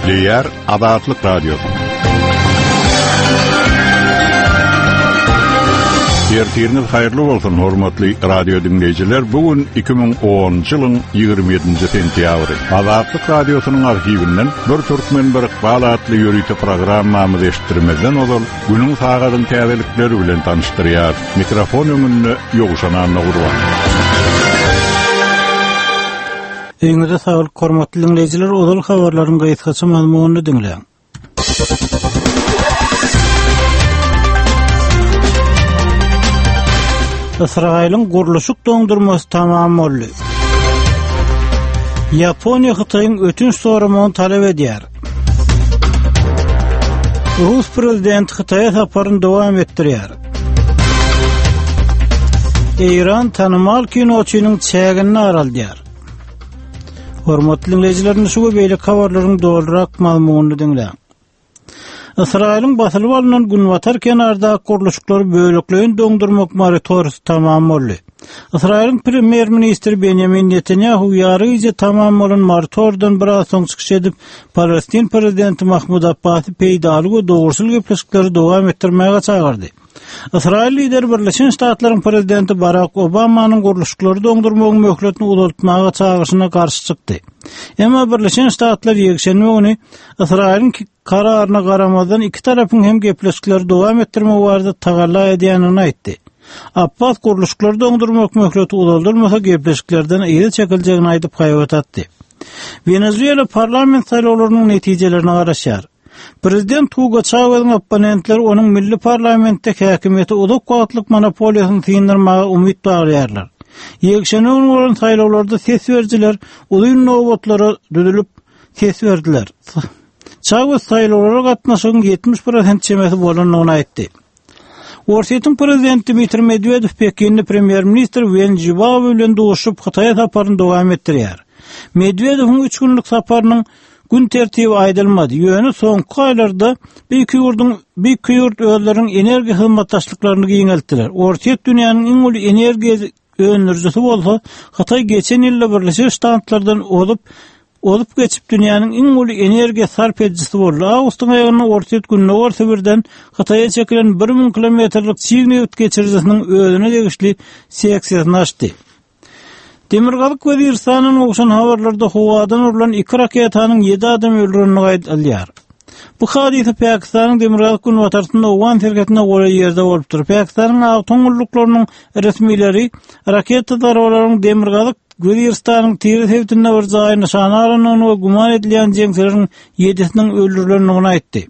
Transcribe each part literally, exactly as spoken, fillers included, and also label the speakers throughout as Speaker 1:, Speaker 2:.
Speaker 1: Diýär Adatlyk Radiosu. Ýertiriniz haýyrly bolsun, hormatly radio dinleýijiler. Bugun iki bin onunçy ýylyň ýygrimi ýedinji sentýabry. Adatlyk Radiosynyň arhiwinden bir türkmen bir balatly ýörüýte programmamy eşitdirmeden ozal günüň sagatyň täzelikleri bilen tanışdyrýar. Mikrofon öňünde ýoguşan Nurwan.
Speaker 2: Eňide sağlyk hormatly dinleýijiler, ozal habarlaryň gaýtgaça mazmunyny dinleýän. İsrail'in guruluşuk dondurması tamam oldu. Yaponiya Xitay'ın ötünç sorumunu talep edýär. Rus prezidenti Xitay'a saparyny dowam etdirýär. İran tanymal kinoçynyň çägini araldýar. Hormatly dinleýijiler, şu beýle habarlaryň doldurak mazmunyny dinleýän. İsrail'in basylyp alynan Günwatar kenarda guruluşyklary böleklerini dondurmak moratoriýasy tamam boldy. İsrail'in premier ministri Benjamin Netanyahu ýaryjy tamam bolan moratoriýadan biraz soň çykyş edip, Palestin prezidenti Mahmud Abbasy peýdalyk we dogruçyl gepleşikleri dowam etdirmäge çagyrdy. İsrail lideri Birleşen Ştatlaryň prezidenti Barack Obamanyň guruluşyklary dondurmagyň möhletini uzatmaga çagyşyna garşy çykdy. Emma Birleşen Ştatlar ýekşenme ony İsrail'in kararyna garamadan iki tarapyň hem gepleşikleri dowam etdirme barada tagalla edýänini aýtdy. Abbas guruluşyklary dondurmak möhleti uzatylmasa gepleşiklerden ýyl çekiljegini aýdyp haýbat atdy. Venezuela parlament saýlawlarynyň netijelerini garaşýar. Prezident Hugo Chávez'in opponentleri onun milli parlamentde häkimeti uzak wagtlyk monopoliýasyny synyrmaga umyt baglaýarlar. Ýekşene bolan saýlawlarda ses berjiler, ulyň nowatlary düdülüp ses berdiler. Chávez saýlawlara gatnaşygyň ýetmiş prosent çemesi bolanyny aýtdy. Orsetyn prezidenti Dmitry Medvedev Pekinde premier ministr Wen Jiabao bilen doguşup Xitay saparyny dowam etdirýär. Medvedewiň üç günlük saparynyň gün tertibi aýdylmady. Ýöne soňky aýlarda büýük ýurduň büýük ýurt öýleriň energiýa hyzmatdaşlyklaryny giňeltdiler. Orta dünýäniň iň uly energiýa öňürjüsi bolsa, Xitay geçen ýylda Birleşik Ştatlardan olup olup geçip dünýäniň iň uly energiýa sarp edijisi boldy. Awgustyň aýagyna orta günne orta birden Xitaýa çekilen bir min kilometrlik çiğnewit geçirjisiniň özüne degişli seksiyasy açdy. Demirgalyk Weziristanyň ogşan habarlarda howadan urulan iki raketanyň ýedi adam öldürenini gaýdalýar. Bu hadise Pakistanyň Demirgalyk Günwatarynda owan sergetine goýan ýerde bolupdyr. Pakistanyň awtomobilçylarynyň resmileri raketa zarwalarynyň Demirgalyk Weziristanyň tiri hewtinde bir jaýy nişana alanyny we guman edilýän jeňçileriň ýedisiniň öldürilenini aýtdy.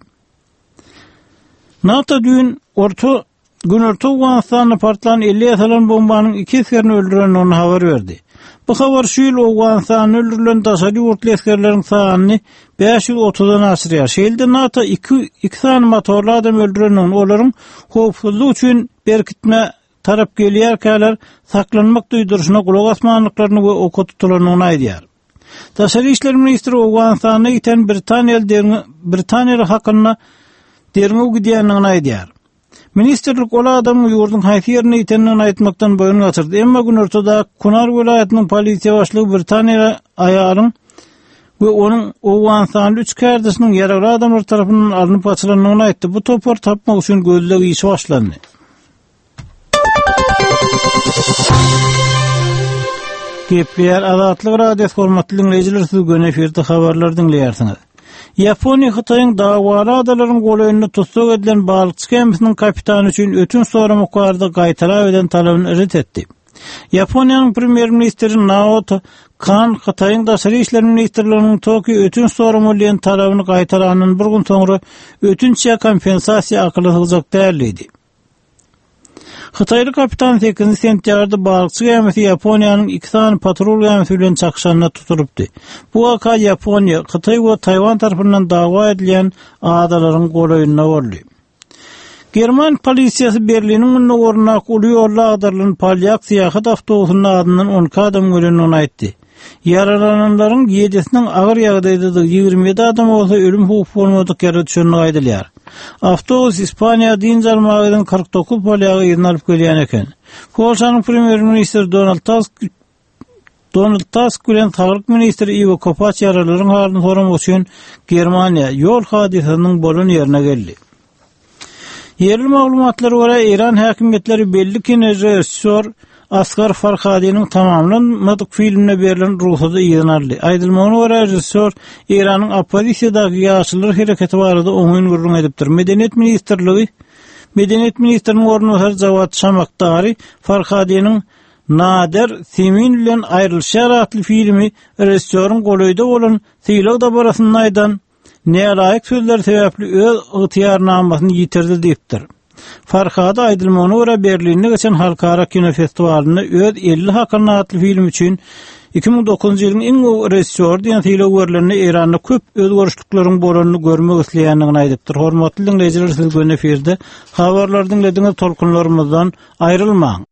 Speaker 2: NATO dün orta gün orta Awganistanyna partlanan elli ýasalan bombanyň iki eskerini öldürenini habar berdi. Bu habar şu ýyl Awganistanyň öldürilen daşary urtly eskerleriň sanyny beş ýüz otuzdan aşyrýar. Şeýlde NATO iki iki sany motorly adam öldürenini, olaryň howpsuzlyk üçin berkitme tarap gelýärkäler saklanmak duýduruşyna gulak asmanlyklaryny we oka tutulanyny aýdýar. Daşary işler ministri Awganistanyna ýeten Britaniýa Britaniýa hakyna derňe gidýänini aýdýar. Ministerlik ola adam ýurdun haýsy ýerine ýetenini aýtmakdan boýun gaçyrdy. Emma gün ortada Kunar welaýatynyň polisiýa başlygy Britaniýa aýaryň we onuň Awganistanyň üç kärdeşiniň ýaragly adamlar tarapyndan alınıp gaçyrylanyny aýtdy. Bu topar tapmak üçin gözlegi işi başlandy. Gepler Adatlyk Radiosu hormatly dinleýijiler, siz gün efirde habarlar dinleýärsiňiz. Yaponiya Xitayň dagwary adalaryň goýanyny tutsak edilen balykçy gemisiniň kapitany üçin ötün soramak barada gaýtara eden talabyny ret etdi. Yaponiýanyň premier ministri Naoto Kan Xitayň daşary işler ministrliginiň Tokyo ötün soramak bilen talabyny gaýtaranyň bir gün soňra ötünçe kompensasiýa akylsyzlyk däldi. Xitayly kapitan sekizinji sentýabrda balykçy gemisi Yaponiýanyň iki sany patrol gemisi bilen çakşanyna tutulupdy. Bu waka Yaponiýa, Xitay we Taýwan tarapyndan dagwa edilen adalaryň goýanyna boldy. German polisiýasy Berliniň ornaky uly ýollar agdarlanan polyak syýahat awtobusynyň adyndan on adam ölenini aýtdy. Yaralananlaryň ýedisiniň agyr ýagdaýda ýigirmi ýedi adam bolsa ölüm hukuk bolmadyk ýere düşenini aýdylýar. Avtobus İspaniýa din jarmagynyň kırk dokuz polyagy ýerine alyp gelýän eken. Polşanyň premier ministri Donald Tusk Donald Tusk bilen Sağlyk ministri Ivo Kopaç yaralaryň halyny soramak üçin Germaniýa ýol hadisasynyň bolan ýerine geldi. Yerli maglumatlara göre İran häkimetleri belli ki rejissor Asghar Farhadi'nin tamamlanmadık filmine berilen ruhsatı iýan aldy. Aýdylmagyna göre rejissor İranyň opposisiýadaky ýaşylar hereketi barada oňyň gurrun edipdir. Medeniýet ministrligi Medeniýet ministriniň ornundaşy Jawad Şamaktary Farhadi'nin Nader Semin bilen aýrylşar atly filmi rejissoryň golaýda bolan syýlag da barasynda aýdan nälaýyk sözler sebäpli öz ygtyýarnamasyny ýitirdi diýipdir. Farhady aýdylmagyna görä Berlinde geçen halkara kino festiwalyny öz elli hakyna atly film üçin iki ming dokuzunçy ýylyň iň gowy rejissor diýen syýlag berlerini Iranda köp özgörüşlikleriň bolanyny görmek isleýändigini aýdypdyr. Hormatly dinleýijiler, siz göne eferde habarlar dinlediňiz, tolkunlarymyzdan aýrylmaň.